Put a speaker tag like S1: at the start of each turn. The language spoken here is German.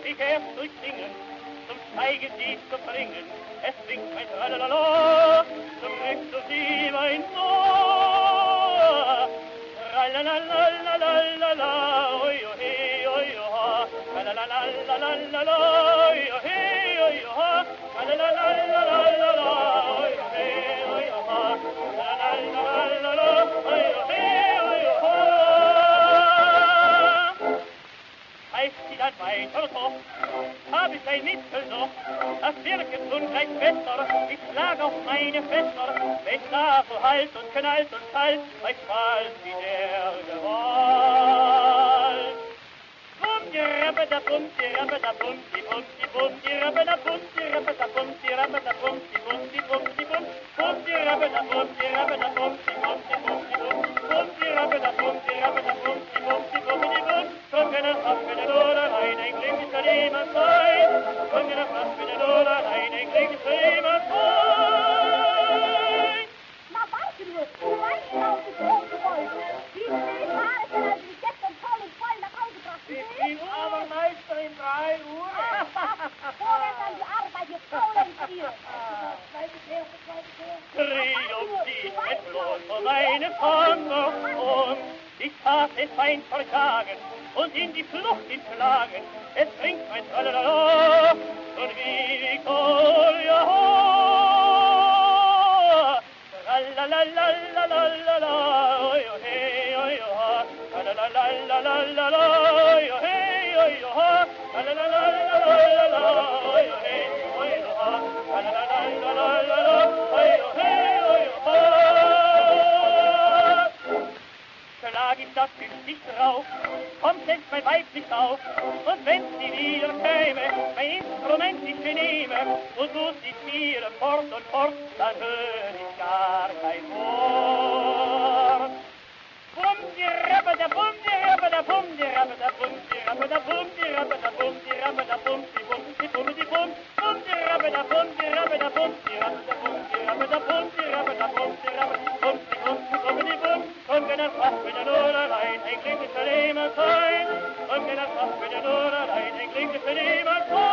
S1: ich erst durch Singen zum Schweigelied zu bringen. Es singt mein Tralalala, zum Glück zu sie mein Ohr. Tralalalalala, oi, oi, oi, oi, tralalalalala, oi, oi, oi, oi, tralalalalala, oi, oi, oi, oi, tralalalalala, oi, oi, oi, oi. Heißt sie dann weiter so, hab ich ein Mittel noch, das wirket nun gleich besser, ich schlag auf meine Fässer, wenn da so halt und knallt und kalt, euch fällt wie der Gewalt. Bum, die Rappe, da bum, die Rappe, da bum, die bum, die bum, die Rappe, da bum, die Rappe, da bum, die Rappe, da bum, die bum, die bum, die bum, bum, die Rappe, da bum, die Rappe, da bum, die bum, die bum, die bum, bum, die Rappe, da bum, die Rappe, da bum, die bum, die bum, die bum, Sungen auf was für den Oderlein, ein Glück soll jemand sein. Sungen auf was für den Oderlein, ein Glück soll jemand sein.
S2: Na, warte nur, du weißt ja, auf die große Wolke. Wie viele Jahre sind also bis jetzt und voll und voll nach Hause gebracht?
S3: Ich bin aber Meister in 3 Uhr.
S2: Vorwärts an die Arbeit, ihr faulen Tiere.
S1: Triumphiert mit bloß meine Vater und ich tat es fein verjagen und in die Flucht entschlagen. Es bringt mein Tralalala und wie Victoria. Tralalalalala, oi, oi, oi, oi, tralalalalala, oi, oi, oi, oi, tralalalalala, oi, oi, oi, oi, tralalalalala, oi, oi, oi, oi. Schlag ich das Gesicht drauf, kommt jetzt mein Weib nicht auf. Und wenn sie wieder käme, mein Instrument ich nehme, und du sie mir fort und fort, dann hör ich gar kein Wort. Bum, die Rappe, da bum, die Rappe, da bum, die Rappe, da bum, die Rappe, da bum, die Rappe, da bum, die Rappe, da bum, die bum, die bum, die bum, bum, die Rappe, da bum, die Rappe, da bum, die Rappe, da bum, die Rappe, da bum, die Rappe, da bum, die Rappe, bum, die bum, die bum, die bum, und wenn das Fass mit der Oderlein, ein Glück ist für niemand sein, und wenn das Fass mit der Oderlein, ein Glück ist für niemand sein.